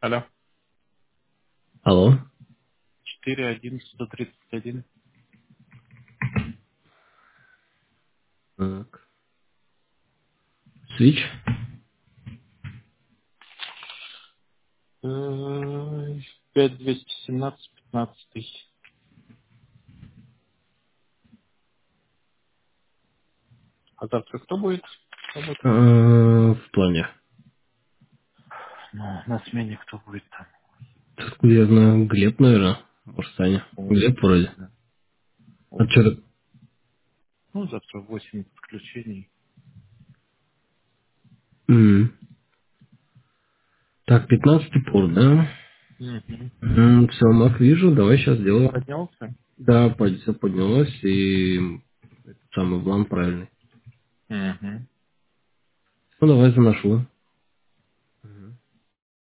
Алло. Алло. 4-1-131. Так. Switch. 5217-15. А завтра кто будет работать? В плане. Ну, на смене кто будет там? Откуда я знаю? Глеб, наверное. Может, Саня. Вот, Глеб вроде. да. А Вот. что так? Ну, завтра 8 подключений. М. Так, 15-й порт, да? Угу. Все, Мак вижу, давай сейчас сделаю. Поднялся? Да, все поднялось, и самый план правильный. Угу. Ну, давай заношу.